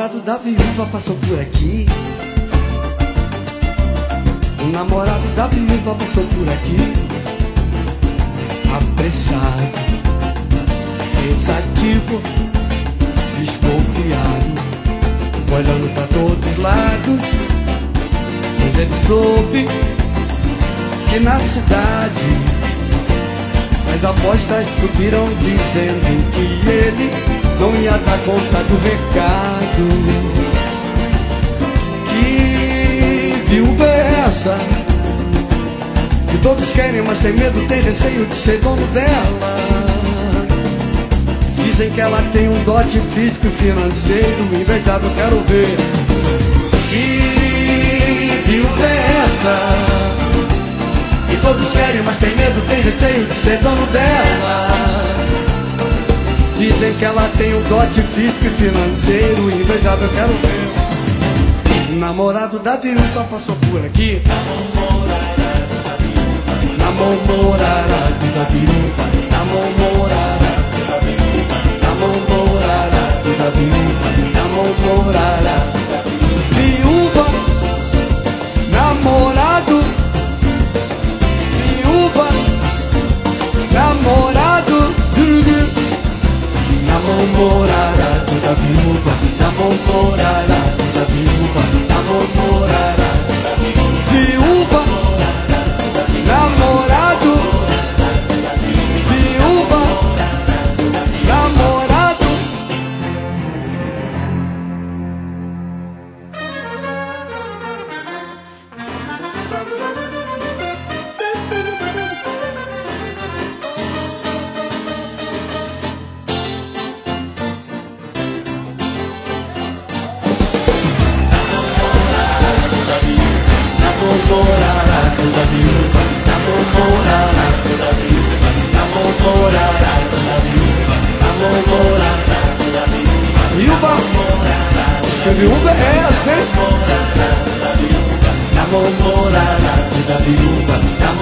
namorado da viúva passou por aqui. O namorado da viúva passou por aqui. Apressado, pensativo, desconfiado, olhando para todos os lados. Mas ele soube que na cidade as apostas subiram, dizendo que ele não ia dar conta do recado. Que viúva é essa? Que todos querem, mas tem medo, tem receio de ser dono dela. Dizem que ela tem um dote físico e financeiro invejável, quero ver. Que viúva é essa? Que todos querem, mas tem medo, tem receio de ser dono dela. Dizem que ela tem um dote físico e financeiro invejável, quero ver. O namorado da viúva passou por aqui. Namorado da viúva, namorado da viúva, namorado da viúva, namorado da viúva, namorado, viúva, namorado, namorado da viúva, namorado da viúva, namorado da viúva, namorado, viúva, namorado. Namorado da viúva, namorado da viúva, namorado da viúva, namorado da viúva, viúva, diz que a viúva é essa, hein? Namorado da viúva, namorado da viúva,